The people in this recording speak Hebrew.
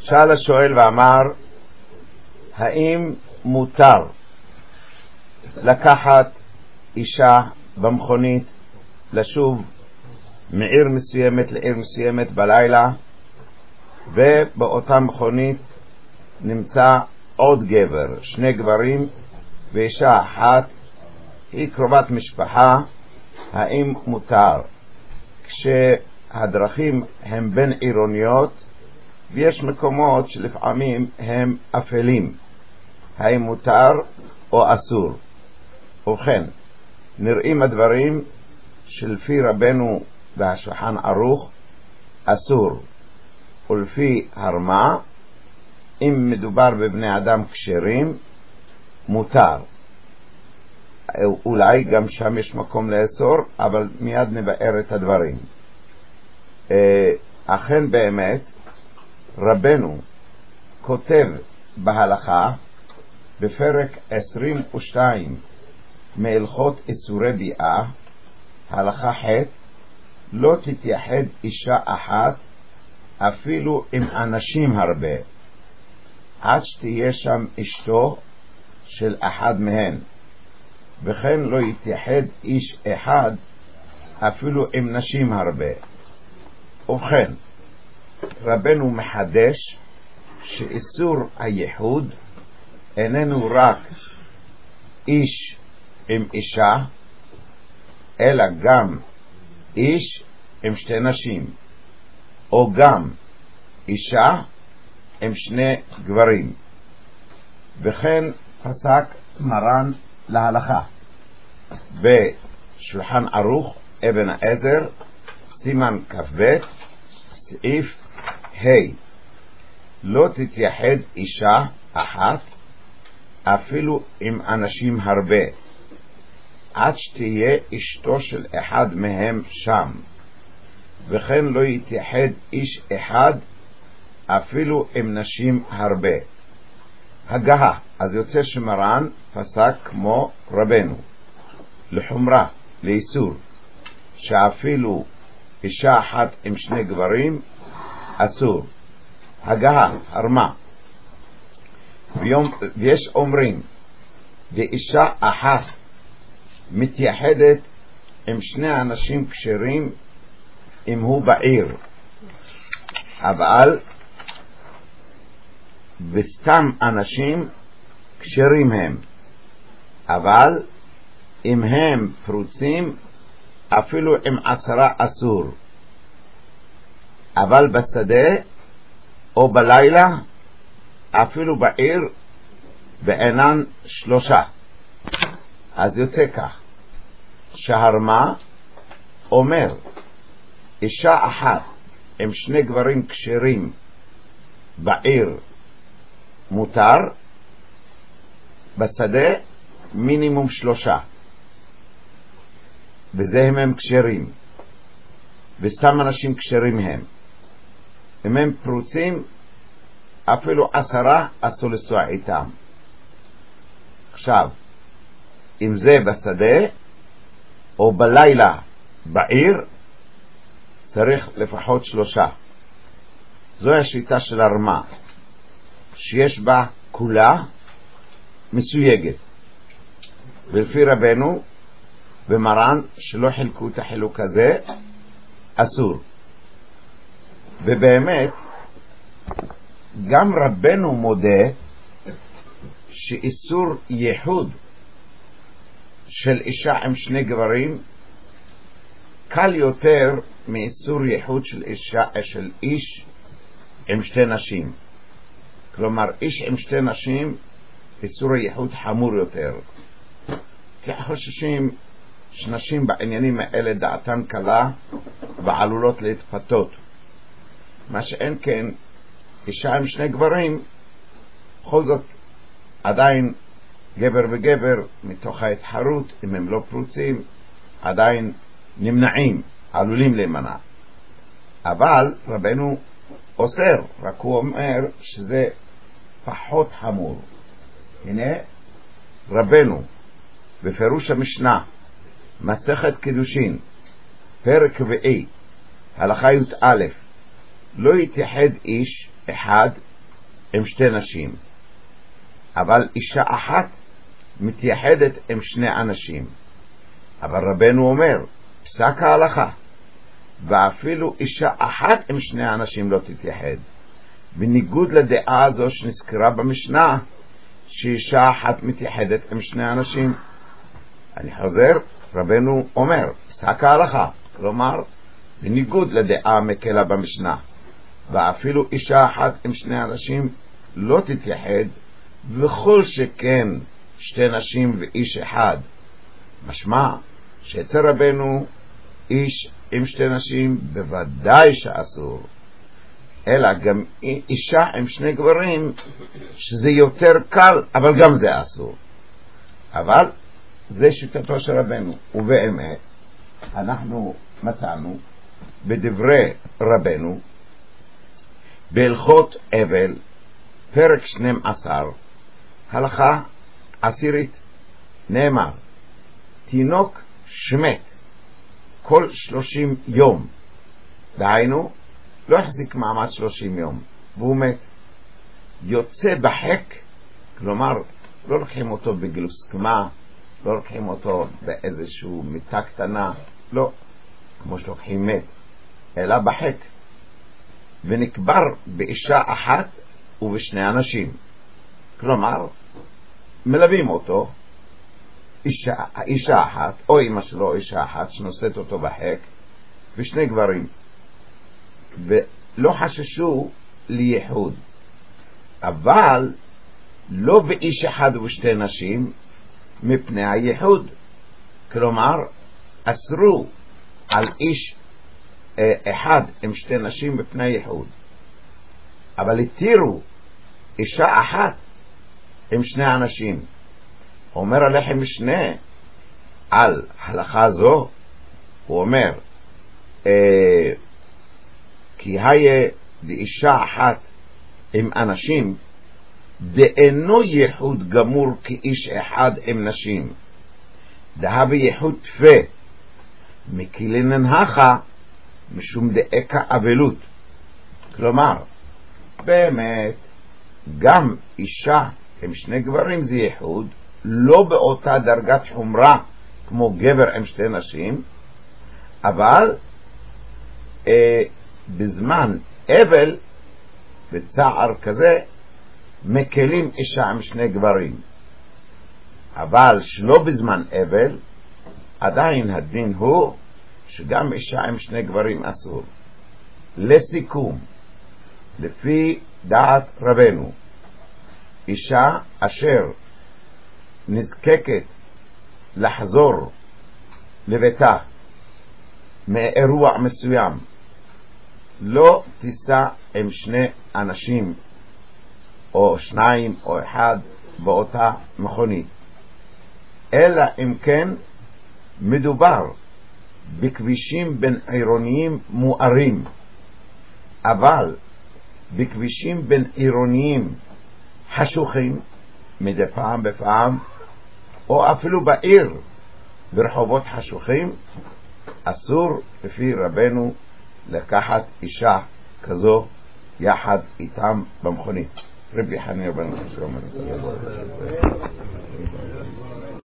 שאל השואל ואמר, האם מותר לקחת אישה במכונית לשוב מעיר מסוימת לעיר מסוימת בלילה, ובאותה מכונית נמצא עוד גבר, שני גברים ואישה אחת, היא קרובת משפחה, האם מותר? כשהדרכים הם בין עירוניות ויש מקומות שלפעמים הם אפלים, האם מותר או אסור? ובכן, נראים הדברים שלפי רבנו והשולחן ערוך אסור, ולפי הרמה אם מדובר בבני אדם כשרים מותר. אולי גם שם יש מקום לאסור, אבל מיד נבאר את הדברים. אכן באמת רבנו כותב בהלכה בפרק 22 מהלכות איסורי ביאה, הלכה ח', לא תתייחד אישה אחת אפילו עם אנשים הרבה, עד שתהיה שם אשתו של אחד מהן, וכן לא יתייחד איש אחד אפילו עם נשים הרבה. ובכן, רבנו מחדש שאיסור הייחוד איננו רק איש עם אישה, אלא גם איש עם שתי נשים, או גם אישה עם שני גברים. וכן פסק מרן להלכה בשולחן ערוך אבן העזר סימן כ"ב סעיף ה', לא תתייחד אישה אחת אפילו עם אנשים הרבה, עד שתהיה אשתו של אחד מהם שם, וכן לא יתייחד איש אחד אפילו עם נשים הרבה. הגהה, אז יוצא שמרן פסק כמו רבנו לחומרה, לאיסור, שאפילו אישה אחת עם שני גברים אסור. הגהה, הרמה. ויש אומרים, ואישה אחת מתייחדת עם שני אנשים כשרים אם הוא בעיר, אבל בסתם אנשים כשרים הם, אבל אם הם פרוצים אפילו עם 10 אסור, אבל בשדה או בלילה אפילו בעיר בעינן 3. אז יוצא כך שהרמה אומר אישה אחת עם שני גברים כשרים בעיר מותר, בשדה מינימום 3, וזה הם כשרים, וסתם אנשים כשרים הם. אם הם פרוצים אפילו 10 אסור לנסוע איתם. עכשיו, אם זה בשדה או בלילה בעיר צריך לפחות 3. זוהי השיטה של הרמה, שיש בה כולה מסויגת, ולפי רבנו ומרן שלא חילקו את החילוק הזה אסור. ובאמת גם רבנו מודה שאיסור ייחוד של אישה עם שני גברים קל יותר מאיסור ייחוד של איש עם שתי נשים. כלומר, איש עם שתי נשים איסור הייחוד חמור יותר, כי חוששים שנשים בעניינים האלה דעתן קלה ועלולות להתפתות, מה שאין כן אישה עם שני גברים, בכל זאת עדיין גבר וגבר מתוך ההתחרות, אם הם לא פרוצים עדיין נמנעים, עלולים להימנע. אבל רבנו אוסר, רק הוא אומר שזה פחות חמור. הנה רבנו בפירוש המשנה מסכת קידושין פרק 4 הלכה י"א, לא יתייחד איש אחד עם שתי נשים, אבל אישה אחת מתייחדת עם שני אנשים. אבל רבנו אומר, פסק ההלכה, ואפילו אישה אחת עם שני אנשים לא תתייחד, בניגוד לדעה הזו שנזכרה במשנה, שאישה אחת מתייחדת עם שני אנשים. אני חוזר, רבנו אומר, פסק ההלכה, כלומר, בניגוד לדעה המקלה במשנה, ואפילו אישה אחת עם שני אנשים לא תתייחד, וכל שכן שתי נשים ואיש אחד. משמע שאצל רבנו איש עם שתי נשים בוודאי שאסור, אלא גם אישה עם שני גברים שזה יותר קל, אבל גם זה אסור. אבל זה שיטתו של רבנו, ובאמת אנחנו מצאנו בדברי רבנו בהלכות אבל פרק 12 הלכה 10 נאמר, תינוק שמת כל 30 יום, דהיינו לא החזיק מעמד 30 יום והוא מת, יוצא בחק, כלומר לא לוקחים אותו בגלוסקמה, לא לוקחים אותו באיזשהו מיטה קטנה, לא כמו שלוקחים מת, אלא בחק, ונקבר באישה אחת ובשני אנשים. כלומר מלווים אותו אישה אחת או אמא שלו, אישה אחת שנושאת אותו בחק, ושני גברים, ולא חששו לייחוד. אבל לא באיש אחד ושתי נשים מפני הייחוד, כלומר אסרו על איש אחד עם שתי נשים מפני הייחוד, אבל התירו אישה אחת עם שני אנשים. אומר הלחם משנה על הלכה זו, הוא אומר כי היה לאישה אחת עם אנשים דאינו ייחוד גמור כאיש אחד עם נשים, דהה בייחוד תפה מקילינן הכה משום דאקה אבלות. כלומר באמת גם אישה עם שני גברים זה ייחוד, לא באותה דרגת חומרה כמו גבר עם שתי נשים, אבל בזמן אבל בצער כזה מקלים אישה עם שני גברים, אבל שלא בזמן אבל עדיין הדין הוא שגם אישה עם שני גברים אסור. לסיכום, לפי דעת רבנו, אישה אשר נזקקת לחזור לביתה מאירוע מסוים לא תיסע עם שני אנשים או שניים או אחד באותה מכונית, אלא אם כן מדובר בכבישים בין עירוניים מוארים. אבל בכבישים בין עירוניים חשוכים מדי פעם בפעם, או אפילו בעיר ברחובות חשוכים, אסור לפי רבנו לקחת אישה כזו יחד איתם במכונית. רבי חנינא בן עזרא